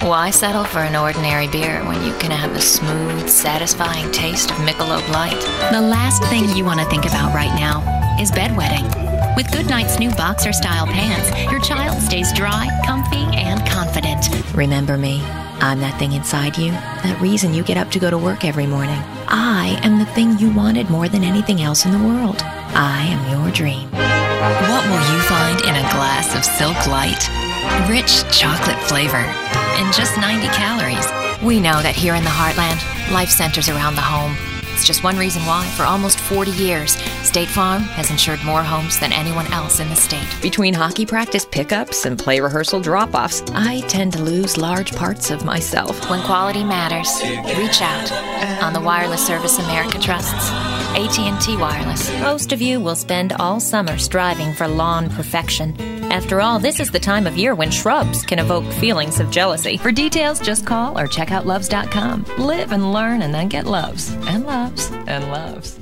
Why settle for an ordinary beer when you can have the smooth, satisfying taste of Michelob Light? The last thing you want to think about right now is bedwetting. With Goodnight's new boxer-style pants, your child stays dry, comfy, and confident. Remember me. I'm that thing inside you, that reason you get up to go to work every morning. I am the thing you wanted more than anything else in the world. I am your dream. What will you find in a glass of Silk Light? Rich chocolate flavor and just 90 calories. We know that here in the heartland, life centers around the home. It's just one reason why, for almost 40 years, State Farm has insured more homes than anyone else in the state. Between hockey practice pickups and play rehearsal drop-offs, I tend to lose large parts of myself. When quality matters, reach out on the wireless service America trusts. AT&T Wireless. Most of you will spend all summer striving for lawn perfection. After all, this is the time of year when shrubs can evoke feelings of jealousy. For details, just call or check out loves.com. Live and learn and then get loves and loves and loves.